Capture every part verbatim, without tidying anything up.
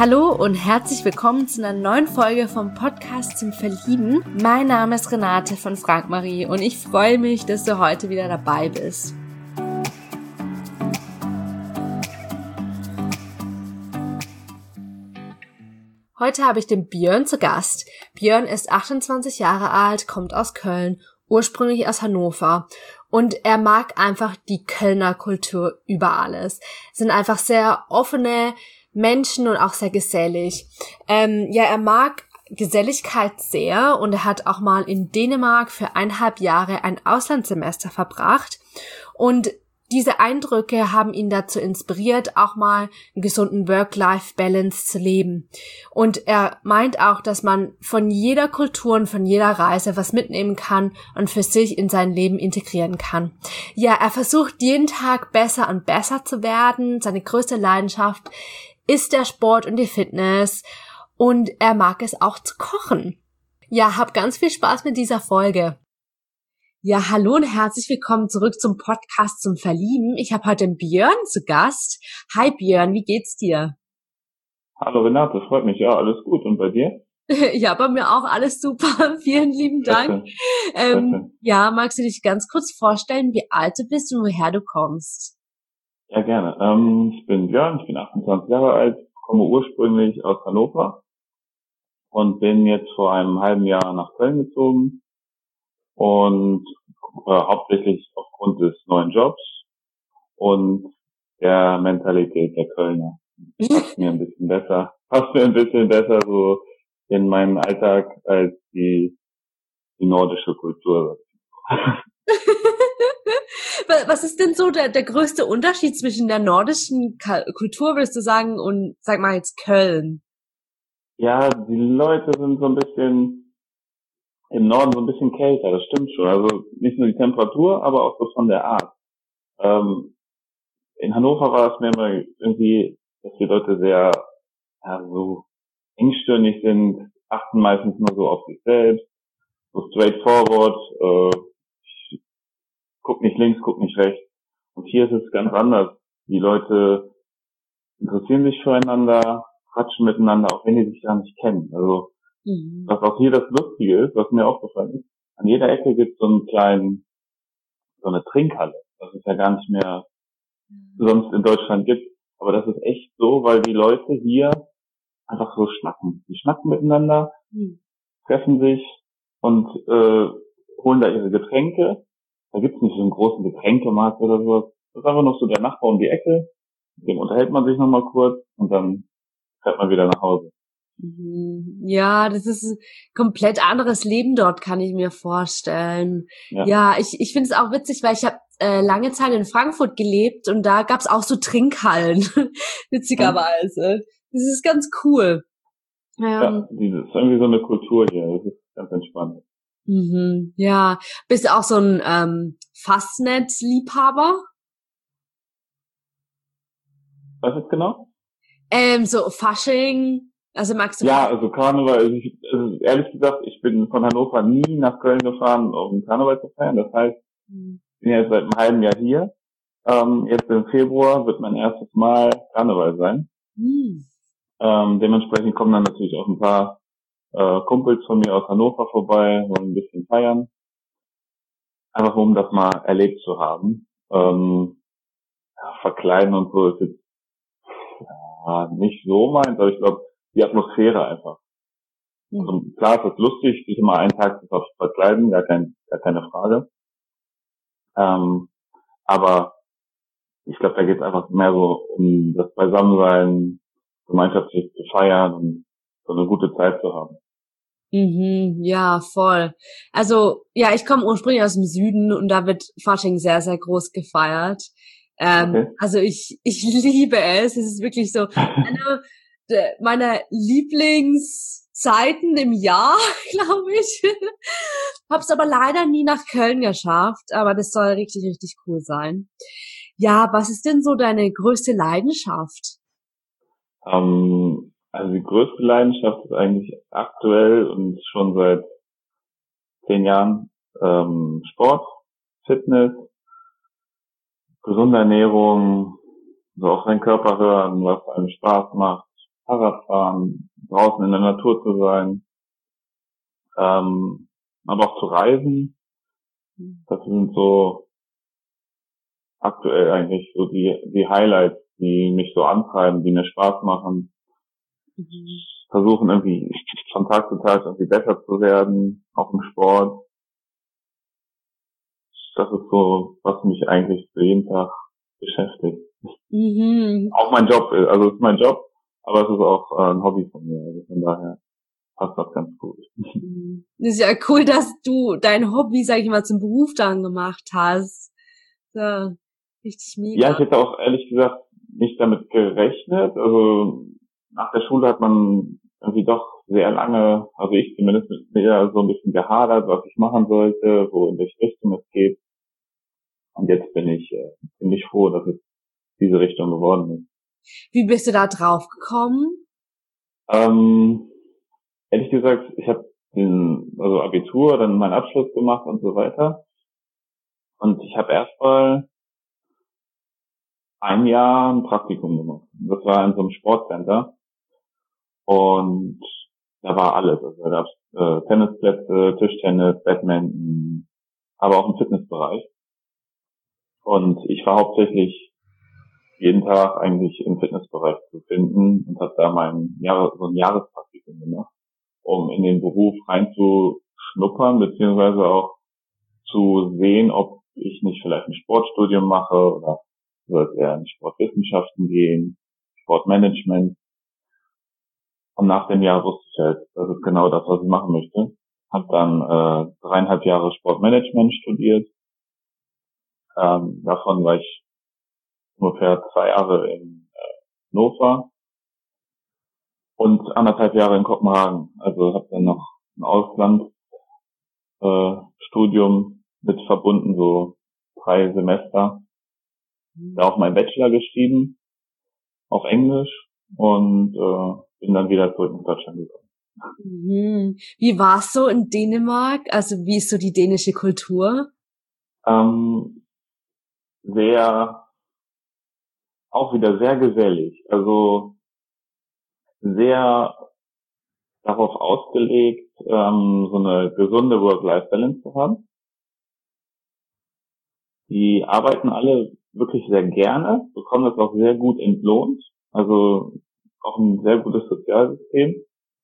Hallo und herzlich willkommen zu einer neuen Folge vom Podcast zum Verlieben. Mein Name ist Renate von Frank Marie und ich freue mich, dass du heute wieder dabei bist. Heute habe ich den Björn zu Gast. Björn ist achtundzwanzig Jahre alt, kommt aus Köln, ursprünglich aus Hannover. Und er mag einfach die Kölner Kultur über alles. Es sind einfach sehr offene Menschen und auch sehr gesellig. Ähm, ja, er mag Geselligkeit sehr und er hat auch mal in Dänemark für eineinhalb Jahre ein Auslandssemester verbracht. Und diese Eindrücke haben ihn dazu inspiriert, auch mal einen gesunden Work-Life-Balance zu leben. Und er meint auch, dass man von jeder Kultur und von jeder Reise was mitnehmen kann und für sich in sein Leben integrieren kann. Ja, er versucht jeden Tag besser und besser zu werden. Seine größte Leidenschaft ist der Sport und die Fitness. Und er mag es auch zu kochen. Ja, hab ganz viel Spaß mit dieser Folge. Ja, hallo und herzlich willkommen zurück zum Podcast zum Verlieben. Ich habe heute den Björn zu Gast. Hi Björn, wie geht's dir? Hallo Renate, freut mich. Ja, alles gut. Und bei dir? Ja, bei mir auch alles super. Vielen lieben Dank. Ähm, ja, magst du dich ganz kurz vorstellen, wie alt du bist und woher du kommst? Ja, gerne. Ähm, ich bin Björn, ich bin achtundzwanzig Jahre alt, komme ursprünglich aus Hannover und bin jetzt vor einem halben Jahr nach Köln gezogen. Und äh, hauptsächlich aufgrund des neuen Jobs und der Mentalität der Kölner. Passt mir ein bisschen besser, passt mir ein bisschen besser so in meinen Alltag als die, die nordische Kultur. Was ist denn so der, der größte Unterschied zwischen der nordischen Kultur, würdest du sagen, und sag mal jetzt Köln? Ja, die Leute sind so ein bisschen im Norden so ein bisschen kälter, das stimmt schon. Also nicht nur die Temperatur, aber auch so von der Art. Ähm, in Hannover war es mir immer irgendwie, dass die Leute sehr ja, so engstirnig sind, achten meistens nur so auf sich selbst, so straightforward, äh, guck nicht links, guck nicht rechts. Und hier ist es ganz anders. Die Leute interessieren sich füreinander, quatschen miteinander, auch wenn die sich gar nicht kennen. Also mhm. Was auch hier das Lustige ist, was mir aufgefallen ist, an jeder Ecke gibt es so einen kleinen, so eine Trinkhalle. Das ist ja gar nicht mehr mhm. sonst in Deutschland gibt. Aber das ist echt so, weil die Leute hier einfach so schnacken. Die schnacken miteinander, mhm. treffen sich und äh, holen da ihre Getränke. Da gibt's nicht so einen großen Getränkemarkt oder sowas. Das ist einfach noch so der Nachbar um die Ecke. Mit dem unterhält man sich nochmal kurz und dann fährt man wieder nach Hause. Ja, das ist ein komplett anderes Leben dort, kann ich mir vorstellen. Ja, ja ich ich finde es auch witzig, weil ich habe äh, lange Zeit in Frankfurt gelebt und da gab's auch so Trinkhallen, witzigerweise. Das ist ganz cool. Ähm, ja, das ist irgendwie so eine Kultur hier, das ist ganz entspannt. Mhm, ja, bist du auch so ein ähm, Fastnet-Liebhaber? Was ist genau? Ähm, so Fasching, also magst du? Ja, also Karneval, also ich, also ehrlich gesagt, ich bin von Hannover nie nach Köln gefahren, um Karneval zu feiern. Das heißt, ich bin jetzt seit einem halben Jahr hier. Ähm, jetzt im Februar wird mein erstes Mal Karneval sein. Mhm. Ähm, dementsprechend kommen dann natürlich auch ein paar äh, Kumpels von mir aus Hannover vorbei, wollen ein bisschen feiern. Einfach um das mal erlebt zu haben. Ähm, ja, verkleiden und so ist jetzt ja, nicht so meins, aber ich glaube, die Atmosphäre einfach. Also klar ist das lustig, sich immer einen Tag zu verkleiden, gar, kein, gar keine Frage. Ähm, aber ich glaube, da geht es einfach mehr so um das Beisammensein, gemeinschaftlich zu feiern und so eine gute Zeit zu haben. Mhm, ja, voll. Also, ja, ich komme ursprünglich aus dem Süden und da wird Fasching sehr, sehr groß gefeiert. Ähm, okay. Also ich ich liebe es. Es ist wirklich so eine meiner Lieblingszeiten im Jahr, glaube ich. Hab's aber leider nie nach Köln geschafft, aber das soll richtig, richtig cool sein. Ja, was ist denn so deine größte Leidenschaft? Um, also die größte Leidenschaft ist eigentlich aktuell und schon seit zehn Jahren ähm, Sport, Fitness, gesunde Ernährung, so auf seinen Körper hören, was einem Spaß macht, Fahrradfahren, draußen in der Natur zu sein, ähm, aber auch zu reisen. Das sind so aktuell eigentlich so die, die Highlights, die mich so antreiben, die mir Spaß machen. Mhm. Versuchen irgendwie von Tag zu Tag irgendwie besser zu werden, auch im Sport. Das ist so, was mich eigentlich so jeden Tag beschäftigt. Mhm. Auch mein Job, also es ist mein Job, aber es ist auch äh, ein Hobby von mir. Also von daher passt das ganz gut. Mhm. Das ist ja cool, dass du dein Hobby, sag ich mal, zum Beruf dann gemacht hast. Ja, richtig Ja, mega. ich hätte auch ehrlich gesagt nicht damit gerechnet. Also nach der Schule hat man irgendwie doch sehr lange, also ich zumindest mit mir so ein bisschen gehadert, was ich machen sollte, wo in welche Richtung es geht. Und jetzt bin ich äh, ziemlich froh, dass es diese Richtung geworden ist. Wie bist du da drauf gekommen? Ähm, ehrlich gesagt, ich habe den, also Abitur, dann meinen Abschluss gemacht und so weiter. Und ich habe erstmal ein Jahr ein Praktikum gemacht. Das war in so einem Sportcenter. Und da war alles. Also da gab's äh, Tennisplätze, Tischtennis, Badminton, aber auch im Fitnessbereich. Und ich war hauptsächlich jeden Tag eigentlich im Fitnessbereich zu finden und habe da mein Jahr, so ein Jahrespraktikum gemacht, um in den Beruf reinzuschnuppern, beziehungsweise auch zu sehen, ob ich nicht vielleicht ein Sportstudium mache oder soll es eher in Sportwissenschaften gehen, Sportmanagement. Und nach dem Jahr wusste ich halt, das ist genau das, was ich machen möchte. Hab dann äh, dreieinhalb Jahre Sportmanagement studiert. Ähm, davon war ich ungefähr zwei Jahre in äh, Hannover und anderthalb Jahre in Kopenhagen. Also habe dann noch ein Auslandsstudium äh, Studium mit verbunden, so drei Semester. Da auch meinen Bachelor geschrieben, auf Englisch und äh, bin dann wieder zurück nach Deutschland gekommen. Mhm. Wie war's so in Dänemark? Also wie ist so die dänische Kultur? Ähm, sehr, auch wieder sehr gesellig. Also sehr darauf ausgelegt, ähm, so eine gesunde Work-Life-Balance zu haben. Die arbeiten alle wirklich sehr gerne, bekommen das auch sehr gut entlohnt. Also auch ein sehr gutes Sozialsystem.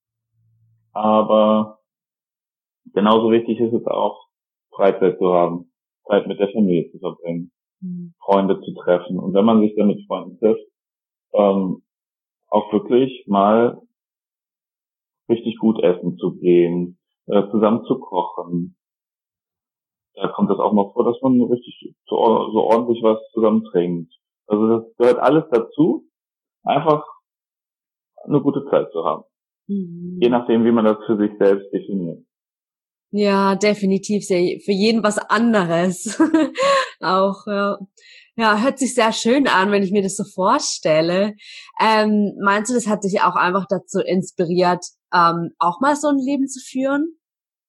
Aber genauso wichtig ist es auch, Freizeit zu haben, Zeit mit der Familie zu verbringen, Mhm. Freunde zu treffen. Und wenn man sich dann mit Freunden trifft, ähm, auch wirklich mal richtig gut essen zu gehen, äh, zusammen zu kochen. Da kommt es auch mal vor, dass man richtig so, so ordentlich was zusammen trinkt. Also das gehört alles dazu, einfach eine gute Zeit zu haben. Je Mhm. nachdem, wie man das für sich selbst definiert. Ja, definitiv sehr, für jeden was anderes. Auch, ja. Ja, hört sich sehr schön an, wenn ich mir das so vorstelle. Ähm, meinst du, das hat dich auch einfach dazu inspiriert, ähm, auch mal so ein Leben zu führen?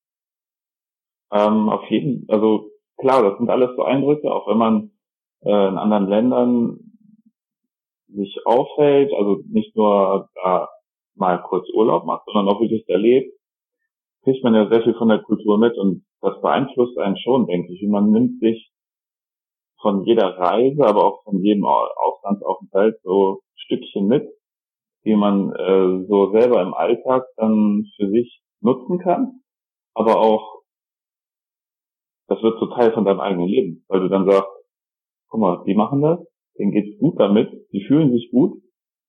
Ähm, auf jeden, also klar, das sind alles so Eindrücke, auch wenn man äh, in anderen Ländern sich aufhält, also nicht nur da mal kurz Urlaub macht, sondern auch wirklich erlebt, kriegt man ja sehr viel von der Kultur mit und das beeinflusst einen schon, denke ich. Und man nimmt sich von jeder Reise, aber auch von jedem Au- Auslandsaufenthalt so Stückchen mit, die man äh, so selber im Alltag dann für sich nutzen kann, aber auch, das wird so Teil von deinem eigenen Leben, weil du dann sagst, guck mal, die machen das, denen geht's gut damit, die fühlen sich gut,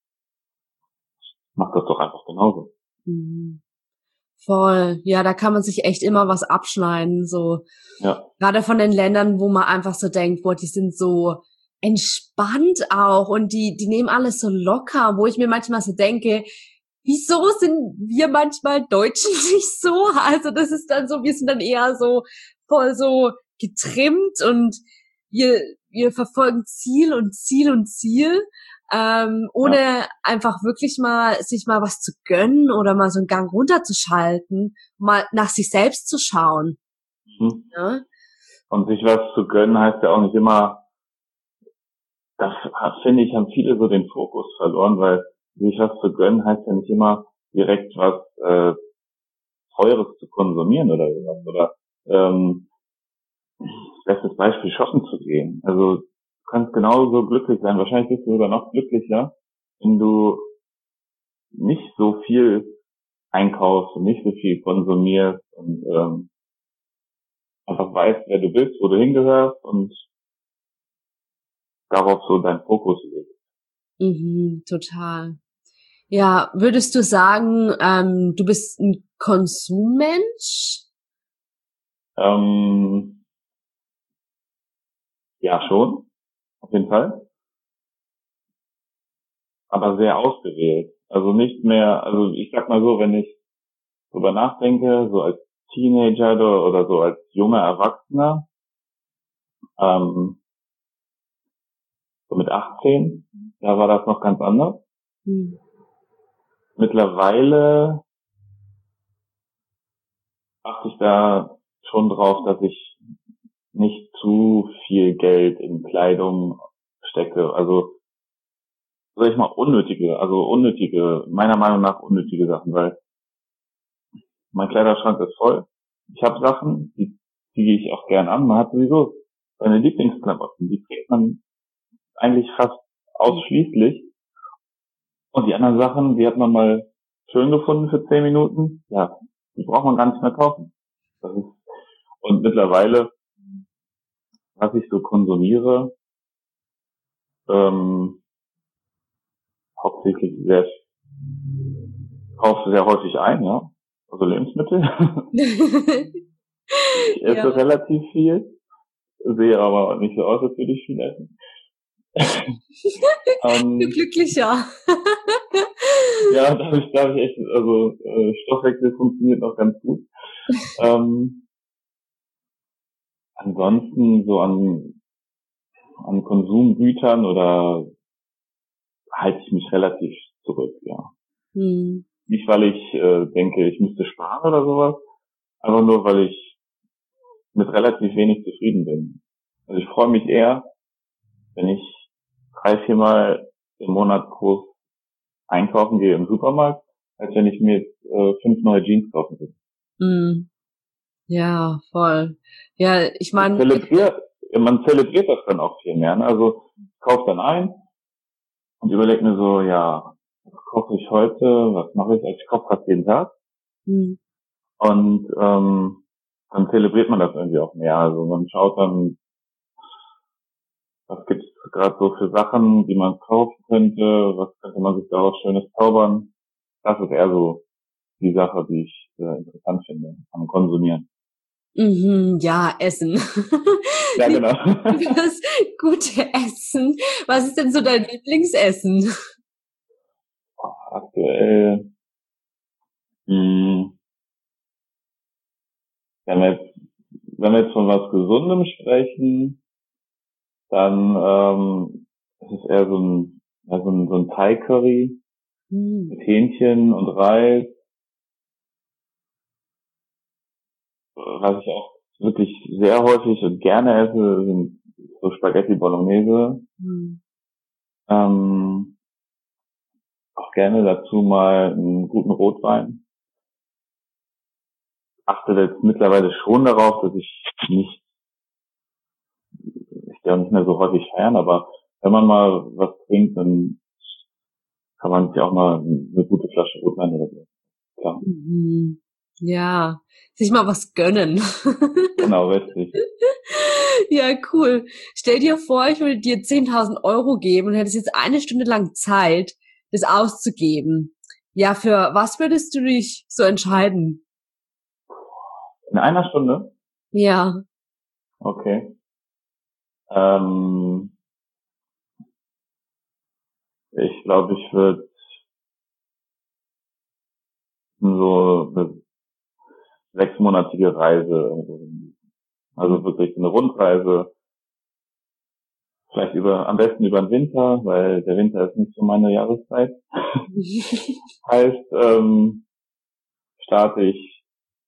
mach das doch einfach genauso. Mhm. Voll. Ja, da kann man sich echt immer was abschneiden, so. Ja. Gerade von den Ländern, wo man einfach so denkt, boah, die sind so entspannt auch und die, die nehmen alles so locker, wo ich mir manchmal so denke, wieso sind wir manchmal Deutschen nicht so? Also das ist dann so, wir sind dann eher so voll so getrimmt und wir, wir verfolgen Ziel und Ziel und Ziel, ähm, Ja. ohne einfach wirklich mal sich mal was zu gönnen oder mal so einen Gang runterzuschalten, mal nach sich selbst zu schauen. Mhm. Ja? Und sich was zu gönnen heißt ja auch nicht immer, das finde ich, haben viele so den Fokus verloren, weil sich was zu gönnen heißt ja nicht immer direkt was äh, Teures zu konsumieren oder sowas. Oder ähm, bestes Beispiel, shoppen zu gehen. Also du kannst genauso glücklich sein. Wahrscheinlich bist du sogar noch glücklicher, wenn du nicht so viel einkaufst und nicht so viel konsumierst und ähm, einfach weißt, wer du bist, wo du hingehörst und darauf so deinen Fokus legst. Mhm, total. Ja, würdest du sagen, ähm, du bist ein Konsummensch? Ähm, ja, schon, auf jeden Fall. Aber sehr ausgewählt. Also nicht mehr, also ich sag mal so, wenn ich drüber nachdenke, so als Teenager oder so als junger Erwachsener, ähm, so mit achtzehn, da war das noch ganz anders. Hm. Mittlerweile achte ich da schon drauf, dass ich nicht zu viel Geld in Kleidung stecke. Also, sag ich mal, unnötige, also unnötige, meiner Meinung nach unnötige Sachen, weil mein Kleiderschrank ist voll. Ich habe Sachen, die ziehe ich auch gern an. Man hat sowieso seine Lieblingsklamotten, die trägt man eigentlich fast ausschließlich. Und die anderen Sachen, die hat man mal schön gefunden für zehn Minuten. Ja, die braucht man gar nicht mehr kaufen. Das ist, und mittlerweile, was ich so konsumiere, ähm, hauptsächlich sehr, kaufe sehr häufig ein, ja. Also Lebensmittel. Ich esse Ja. relativ viel, sehe aber nicht so aus, als würde ich viel essen. ähm, Glücklicher. Ja, da habe ich, da hab ich echt, also äh, Stoffwechsel funktioniert noch ganz gut. Ähm, ansonsten so an an Konsumgütern oder halte ich mich relativ zurück, ja. Hm. Nicht, weil ich äh, denke, ich müsste sparen oder sowas, einfach nur, weil ich mit relativ wenig zufrieden bin. Also ich freue mich eher, wenn ich drei, viermal im Monat groß einkaufen gehe im Supermarkt, als wenn ich mir jetzt äh, fünf neue Jeans kaufen will. Hm. Ja, voll. Ja, ich Ich meine, zelebriere, man zelebriert das dann auch viel mehr. Ne? Also ich kaufe dann ein und überlege mir so, ja, was koche ich heute, was mache ich? Also ich koche fast jeden Tag. hm. Und ähm, dann zelebriert man das irgendwie auch mehr. Also man schaut dann, was gibt's gerade so für Sachen, die man kaufen könnte, was könnte man sich daraus Schönes zaubern. Das ist eher so die Sache, die ich äh, interessant finde, am Konsumieren. Mhm, ja, Essen. Ja, genau. Das gute Essen. Was ist denn so dein Lieblingsessen? Aktuell, mh, wenn wir jetzt, wenn wir jetzt von was Gesundem sprechen, dann ähm, es ist eher so ein, ja, so ein, so ein Thai-Curry Hm. mit Hähnchen und Reis, was ich auch wirklich sehr häufig und gerne esse, sind so Spaghetti Bolognese. Hm. Ähm, auch gerne dazu mal einen guten Rotwein. Achte jetzt mittlerweile schon darauf, dass ich nicht, ich gehe auch nicht mehr so häufig feiern, aber wenn man mal was trinkt, dann kann man sich auch mal eine gute Flasche Rotwein oder so. Klar. Mhm. Ja, sich mal was gönnen. Genau, richtig. Ja, cool. Stell dir vor, ich würde dir zehntausend Euro geben und hättest jetzt eine Stunde lang Zeit, das auszugeben. Ja, für was würdest du dich so entscheiden? In einer Stunde? Ja. Okay. Ähm, ich glaube, ich würde so eine sechsmonatige Reise irgendwo hin. Also wirklich eine Rundreise. Vielleicht über, am besten über den Winter, weil der Winter ist nicht so meine Jahreszeit. Heißt, ähm, starte ich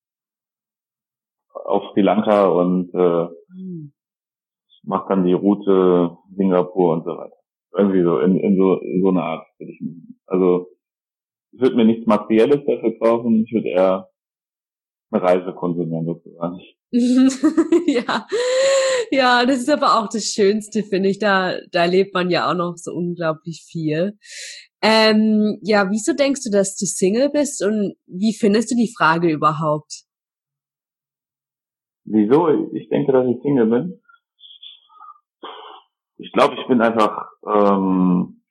auf Sri Lanka und äh, Hm. mache dann die Route Singapur und so weiter. Irgendwie so, in, in so in so eine Art würde ich machen. Also ich würde mir nichts Materielles dafür kaufen, ich würde eher eine Reise konsumieren sozusagen. Ja, ja, das ist aber auch das Schönste, finde ich. Da, da erlebt man ja auch noch so unglaublich viel. Ähm, ja, wieso denkst du, dass du Single bist und wie findest du die Frage überhaupt? Wieso? Ich denke, dass ich Single bin. Ich glaube, ich bin einfach ähm,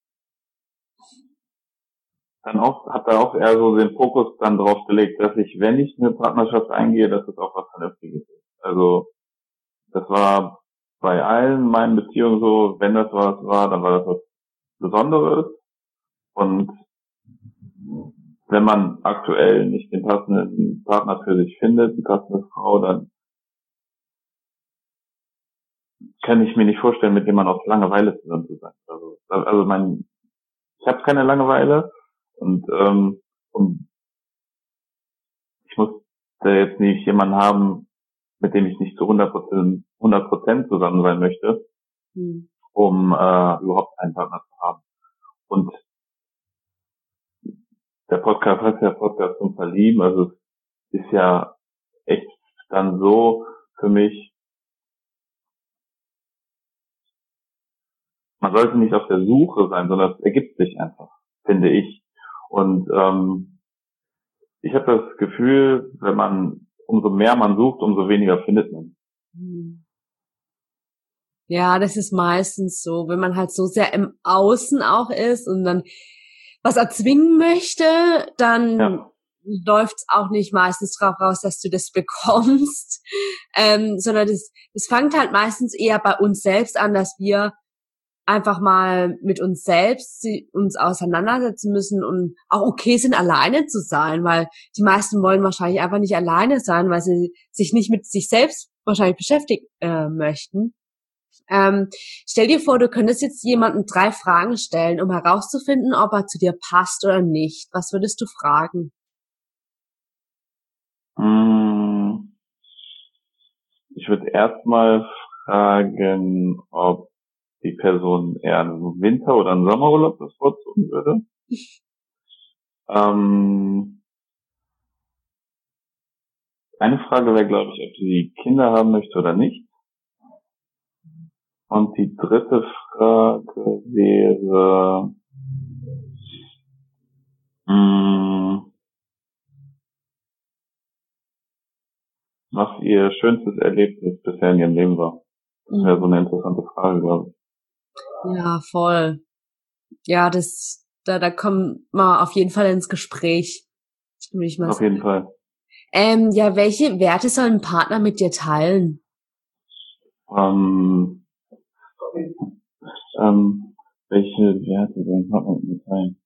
dann auch, habe da auch eher so den Fokus dann drauf gelegt, dass ich, wenn ich eine Partnerschaft eingehe, dass es auch was Vernünftiges ist. Also das war bei allen meinen Beziehungen so, wenn das was war, dann war das was Besonderes. Und wenn man aktuell nicht den passenden Partner für sich findet, die passende Frau, dann kann ich mir nicht vorstellen, mit jemandem auf Langeweile zusammen zu sein. Also, also mein, ich habe keine Langeweile und, ähm, und ich muss da jetzt nicht jemanden haben, mit dem ich nicht zu hundert Prozent, hundert Prozent zusammen sein möchte, hm. um äh, überhaupt einen Partner zu haben. Und der Podcast heißt ja Podcast zum Verlieben, also es ist ja echt dann so für mich, man sollte nicht auf der Suche sein, sondern es ergibt sich einfach, finde ich. Und ähm, ich habe das Gefühl, wenn man, umso mehr man sucht, umso weniger findet man. Ja, das ist meistens so, wenn man halt so sehr im Außen auch ist und dann was erzwingen möchte, dann ja. läuft's auch nicht meistens drauf raus, dass du das bekommst, ähm, sondern das, das fängt halt meistens eher bei uns selbst an, dass wir einfach mal mit uns selbst uns auseinandersetzen müssen und auch okay sind, alleine zu sein, weil die meisten wollen wahrscheinlich einfach nicht alleine sein, weil sie sich nicht mit sich selbst wahrscheinlich beschäftigen äh, möchten. Ähm, stell dir vor, du könntest jetzt jemandem drei Fragen stellen, um herauszufinden, ob er zu dir passt oder nicht. Was würdest du fragen? Ich würde erstmal fragen, ob die Person eher einen Winter- oder einen Sommerurlaub bevorzugen würde. ähm, eine Frage wäre, glaube ich, ob sie Kinder haben möchte oder nicht. Und die dritte Frage wäre, mh, was ihr schönstes Erlebnis bisher in ihrem Leben war. Das wäre so eine interessante Frage, glaube ich. Ja, voll. Ja, das, da, da kommen wir auf jeden Fall ins Gespräch, würde ich mal sagen. Auf jeden Fall. Ähm, ja, welche Werte soll ein Partner mit dir teilen? Ähm, ähm, welche Werte soll ein Partner mit mir teilen?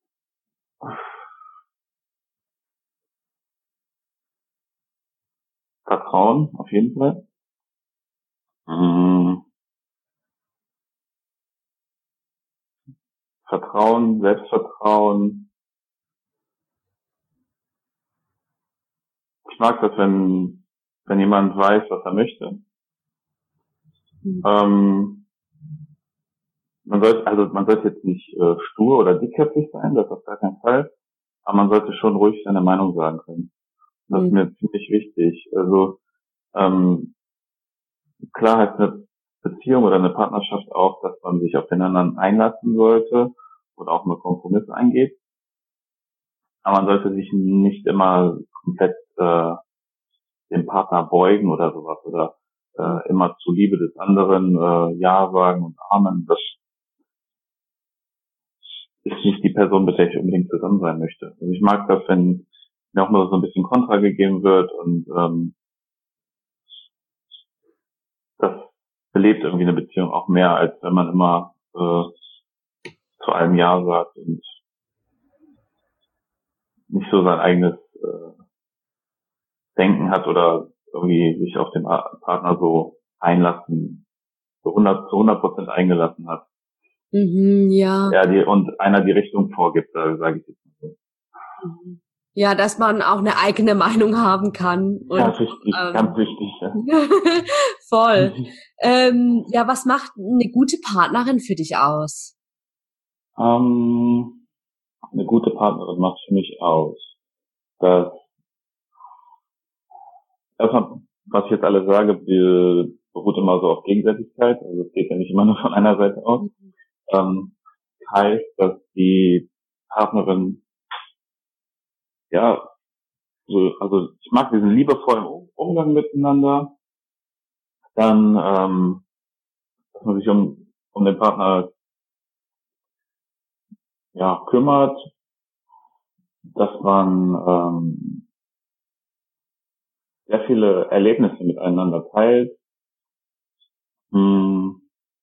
Vertrauen, auf jeden Fall. Mhm. Vertrauen, Selbstvertrauen. Ich mag das, wenn, wenn jemand weiß, was er möchte. Mhm. Ähm, man sollte, also man sollte jetzt nicht äh, stur oder dickköpfig sein, das auf gar keinen Fall. Aber man sollte schon ruhig seine Meinung sagen können. Das mhm. ist mir ziemlich wichtig. Also ähm, klar heißt eine Beziehung oder eine Partnerschaft auch, dass man sich auf den anderen einlassen sollte oder auch mal Kompromisse eingeht. Aber man sollte sich nicht immer komplett äh, dem Partner beugen oder sowas oder äh, immer zur Liebe des anderen äh, Ja sagen und Amen. Das ist nicht die Person, mit der ich unbedingt zusammen sein möchte. Also ich mag das, wenn mir auch nur so ein bisschen Kontra gegeben wird und ähm, das belebt irgendwie eine Beziehung auch mehr, als wenn man immer äh, zu allem Ja sagt und nicht so sein eigenes äh, Denken hat oder irgendwie sich auf den Partner so einlassen, so hundert zu hundert Prozent eingelassen hat. Mhm, ja. Ja, die, und einer die Richtung vorgibt, da sage ich jetzt mal so. Ja, dass man auch eine eigene Meinung haben kann. Und, ja, wichtig, ähm, ganz wichtig. Ja. Voll. ähm, ja, was macht eine gute Partnerin für dich aus? Ähm, eine gute Partnerin macht für mich aus, dass erstmal, was ich jetzt alles sage, beruht immer so auf Gegenseitigkeit, also es geht ja nicht immer nur von einer Seite aus. Ähm, heißt, dass die Partnerin, ja, so, also ich mag diesen liebevollen Umgang miteinander, dann, ähm, dass man sich um, um den Partner, ja, kümmert, dass man, ähm, sehr viele Erlebnisse miteinander teilt, hm,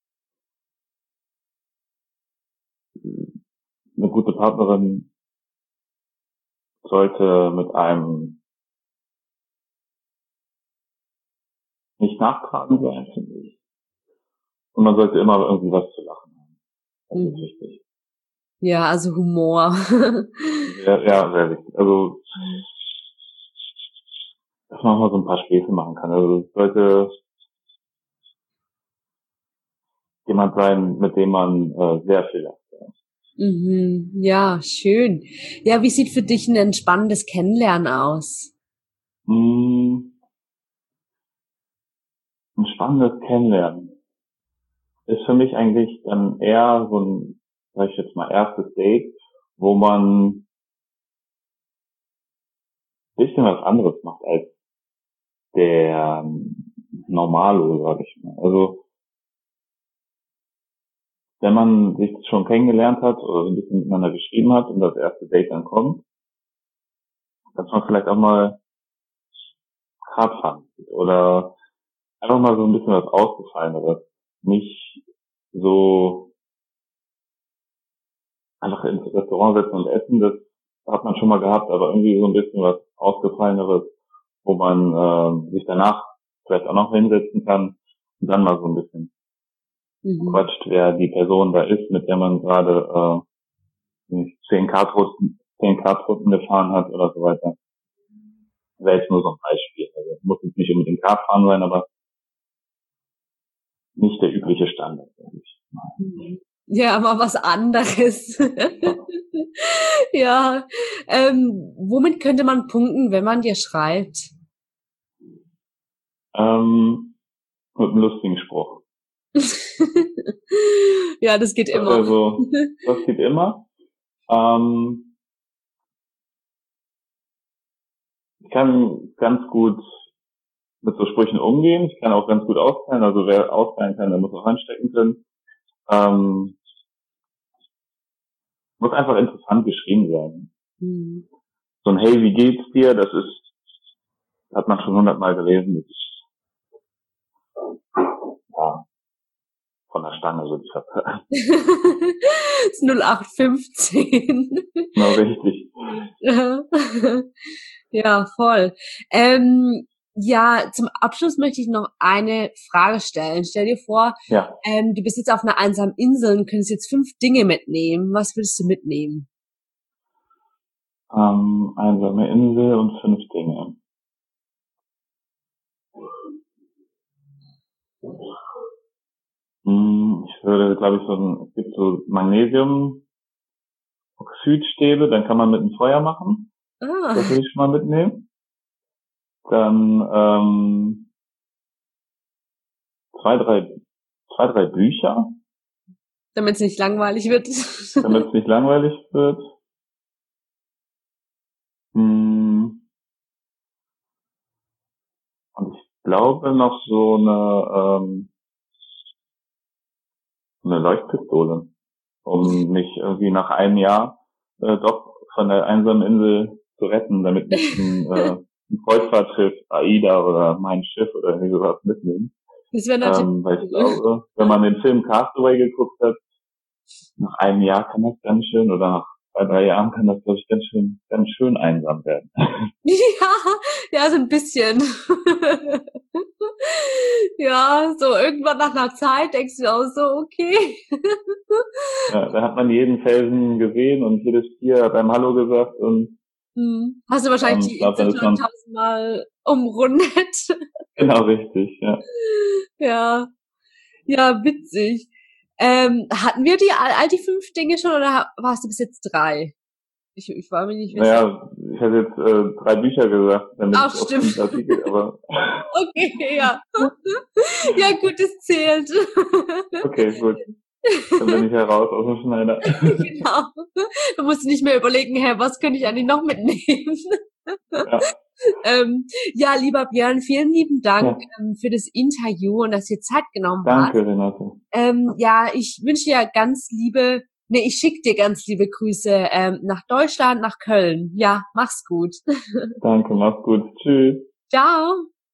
eine gute Partnerin sollte mit einem nicht nachtragend sein, finde ich. Und man sollte immer irgendwie was zu lachen haben. Das mhm. ist wichtig. Ja, also Humor. ja, ja, sehr wichtig. Also, dass man mal so ein paar Späße machen kann. Also, es sollte jemand sein, mit dem man äh, sehr viel lacht. Ja. Mhm. Ja, schön. Ja, wie sieht für dich ein entspannendes Kennenlernen aus? Mm, ein spannendes Kennenlernen ist für mich eigentlich dann eher so ein, sag ich jetzt mal, erstes Date, wo man ein bisschen was anderes macht als der Normalo, sag ich mal. Also wenn man sich schon kennengelernt hat oder so ein bisschen miteinander geschrieben hat und das erste Date dann kommt, dass man vielleicht auch mal Radfahren geht oder einfach mal so ein bisschen was Ausgefalleneres. Nicht so einfach ins Restaurant setzen und essen, das hat man schon mal gehabt, aber irgendwie so ein bisschen was Ausgefalleneres, wo man äh, sich danach vielleicht auch noch hinsetzen kann und dann mal so ein bisschen mhm. quatscht, wer die Person da ist, mit der man gerade äh, zehn Kartrunden, zehn Kartrunden gefahren hat oder so weiter. Wäre jetzt nur so ein Beispiel. Also muss jetzt nicht unbedingt Kart fahren sein, aber nicht der übliche Standard, sag ich mal. Ja, mal was anderes. Ja, ähm, womit könnte man punkten, wenn man dir schreibt? Ähm, mit einem lustigen Spruch. Ja, das geht immer. Also, das geht immer. Ähm, ich kann ganz gut mit so Sprüchen umgehen. Ich kann auch ganz gut austeilen. Also wer austeilen kann, der muss auch anstecken können. Ähm, muss einfach interessant geschrieben sein. Mhm. So ein Hey, wie geht's dir? Das ist, hat man schon hundertmal gelesen. Das ist, ja, von der Stange so die Verpackung. Das ist null acht fünfzehn. Genau, richtig. Ja, voll. Ähm, ja, zum Abschluss möchte ich noch eine Frage stellen. Stell dir vor, ja. ähm, du bist jetzt auf einer einsamen Insel und könntest jetzt fünf Dinge mitnehmen. Was würdest du mitnehmen? Ähm, einsame Insel und fünf Dinge. Ich würde, glaube ich, so ein, es gibt so Magnesium-Oxidstäbe, dann kann man mit einem Feuer machen. Ah. Das würde ich schon mal mitnehmen. Dann ähm, zwei, drei, zwei, drei Bücher. Damit es nicht langweilig wird. Damit es nicht langweilig wird. Hm. Und ich glaube noch so eine ähm, eine Leuchtpistole, um mich irgendwie nach einem Jahr äh, doch von der einsamen Insel zu retten, damit ich ein, äh, ein Kreuzfahrtschiff, AIDA oder mein Schiff oder irgendwie sowas mitnehme. Das wäre natürlich. Ähm, weil ich glaube, wenn man den Film Castaway geguckt hat, nach einem Jahr kann das ganz schön, oder nach zwei, drei Jahren kann das, glaube ich, ganz schön, ganz schön einsam werden. Ja, ja, so ein bisschen. Ja, so irgendwann nach einer Zeit denkst du auch so, okay. Ja, da hat man jeden Felsen gesehen und jedes Tier hat einem Hallo gesagt und hm. Hast du wahrscheinlich die Insel schon tausendmal umrundet. Genau, richtig, ja. Ja, ja, witzig. Ähm, hatten wir die all, all die fünf Dinge schon oder warst du bis jetzt drei? Ich, ich war mir nicht wissen. Naja, ich hätte jetzt äh, drei Bücher gesagt. Damit Ach, stimmt. Artikel, aber okay, ja. Ja, gut, es zählt. Okay, gut. Dann bin ich heraus aus dem Schneider. Genau. Du musst nicht mehr überlegen, hä, was könnte ich eigentlich noch mitnehmen? Ja. ähm, ja, lieber Björn, vielen lieben Dank Ja. ähm, für das Interview und dass du dir Zeit genommen Danke, hast. Renate. Ähm, ja, ich wünsche dir ganz liebe, nee, ich schicke dir ganz liebe Grüße ähm, nach Deutschland, nach Köln. Ja, mach's gut. Danke, mach's gut. Tschüss. Ciao.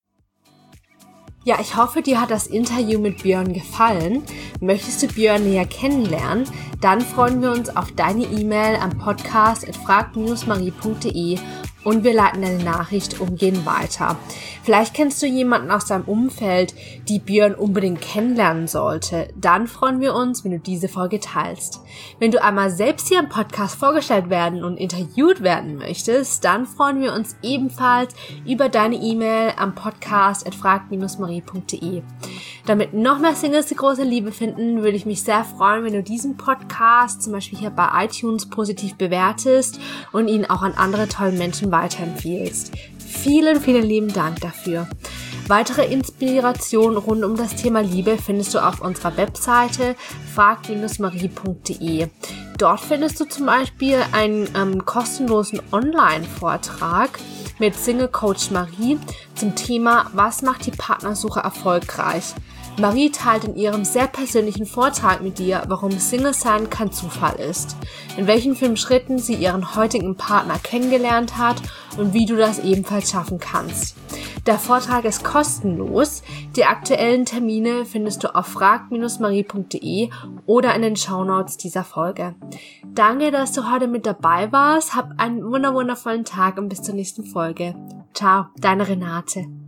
Ja, ich hoffe, dir hat das Interview mit Björn gefallen. Möchtest du Björn näher kennenlernen? Dann freuen wir uns auf deine E-Mail am podcast at frag Bindestrich marie punkt de und wir leiten deine Nachricht umgehend weiter. Vielleicht kennst du jemanden aus deinem Umfeld, die Björn unbedingt kennenlernen sollte. Dann freuen wir uns, wenn du diese Folge teilst. Wenn du einmal selbst hier im Podcast vorgestellt werden und interviewt werden möchtest, dann freuen wir uns ebenfalls über deine E-Mail am podcast at frag Bindestrich marie punkt de. Damit noch mehr Singles die große Liebe finden, würde ich mich sehr freuen, wenn du diesen Podcast zum Beispiel hier bei iTunes positiv bewertest und ihn auch an andere tolle Menschen weiterempfiehlst. Vielen, vielen lieben Dank dafür. Weitere Inspirationen rund um das Thema Liebe findest du auf unserer Webseite frag Bindestrich marie punkt de. Dort findest du zum Beispiel einen ähm, kostenlosen Online-Vortrag mit Single Coach Marie zum Thema Was macht die Partnersuche erfolgreich? Marie teilt in ihrem sehr persönlichen Vortrag mit dir, warum Single-Sein kein Zufall ist, in welchen fünf Schritten sie ihren heutigen Partner kennengelernt hat und wie du das ebenfalls schaffen kannst. Der Vortrag ist kostenlos. Die aktuellen Termine findest du auf frag Bindestrich marie punkt de oder in den Shownotes dieser Folge. Danke, dass du heute mit dabei warst. Hab einen wunderwundervollen Tag und bis zur nächsten Folge. Ciao, deine Renate.